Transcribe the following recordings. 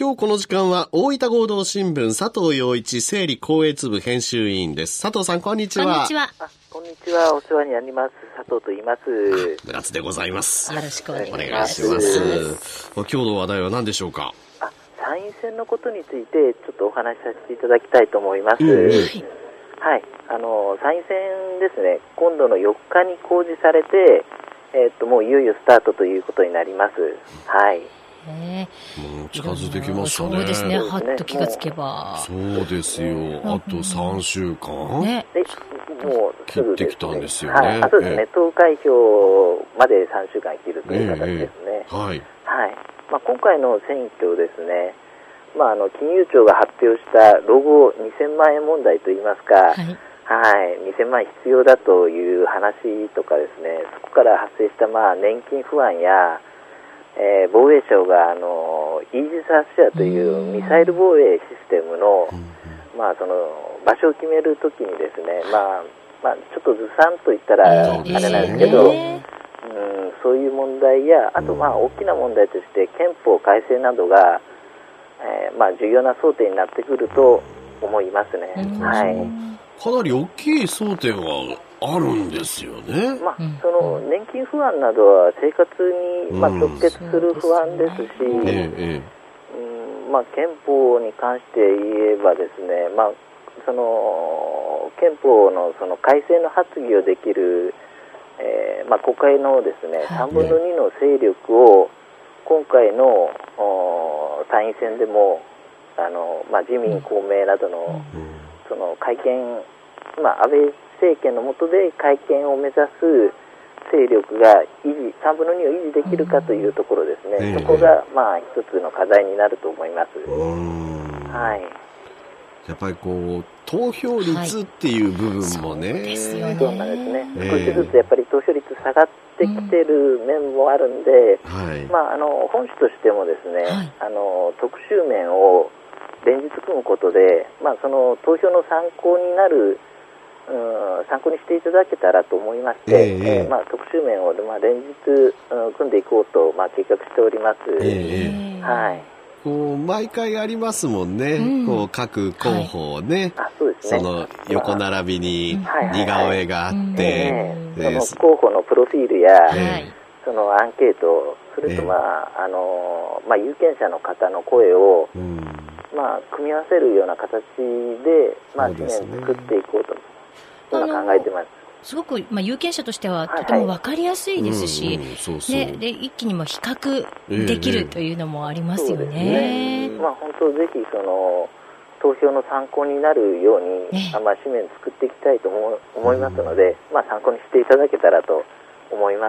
今日この時間は大分合同新聞佐藤陽一整理校閲部編集委員です。佐藤さん、こんにちは。 こんにちは。 こんにちは。お世話になります。佐藤と言います。 村津でございます。 よろしくお願いします。 お願いします。今日の話題は何でしょうか。 参院選のことについてちょっとお話しさせていただきたいと思います。はい。参院選ですね、今度の4日に公示されて、もういよいよスタートということになります。はい。 もう近づいてきましたね。 そうですね。はっと気がつけば。 そうですよ。あと3週間、 ね、 もう切ってきたんですよね。 そうですね。投開票まで3週間切るという形ですね。 はい。 今回の選挙ですね。金融庁が発表した老後2000万円問題といいますか。2000万円必要だという話とかですね。そこから発生した年金不安や。防衛省がイージス・アシアというミサイル防衛システムの、その場所を決めるときにですね、ちょっとずさんと言ったらあれなんですけど、そういう問題や、あと大きな問題として憲法改正などが、重要な争点になってくると思いますね。 かなり大きい争点はあるんですよね。 その年金不安などは生活に直結する不安ですし、憲法に関して言えばですね、その憲法のその改正の発議をできる、国会のですね、3分の2の勢力を今回の参院選でも自民公明などのその改憲、安倍政権の下で改憲を目指す勢力が3分の2を維持できるかというところですね。そこが一つの課題になると思います。 やっぱり投票率っていう部分もね。 そうなんですね。少しずつやっぱり投票率下がってきてる面もあるんで、本市としてもですね、特集面を連日組むことで、その投票の参考になる参考にしていただけたらと思いまして、特集面を連日、組んでいこうと、計画しております。 毎回ありますもんね。各候補をね、その横並びに似顔絵があって、 その候補のプロフィールや、そのアンケート、それと有権者の方の声を、組み合わせるような形で、紙面作っていこうと。考えてます。 すごく、有権者としてはとても分かりやすいですし、で一気にも比較できるというのもありますよね。 本当ぜひその投票の参考になるように、紙面作っていきたいと思いますので、参考にしていただけたらと思います。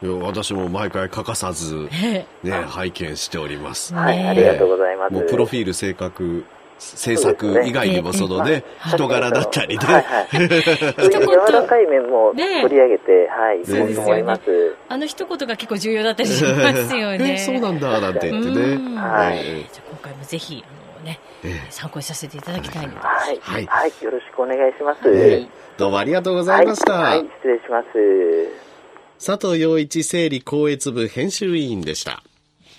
私も毎回欠かさず、拝見しております。 ありがとうございます。 もうプロフィール制作以外にもそのね、人柄だったりね。 柔らかい面も取り上げて、いこうと思います。 一言が結構重要だったりしますよね。 そうなんだ、なんて言ってね。じゃあ今回もぜひ、参考にさせていただきたいので。 よろしくお願いします。 どうもありがとうございました。 失礼します。 佐藤陽一整理校閲部編集委員でした。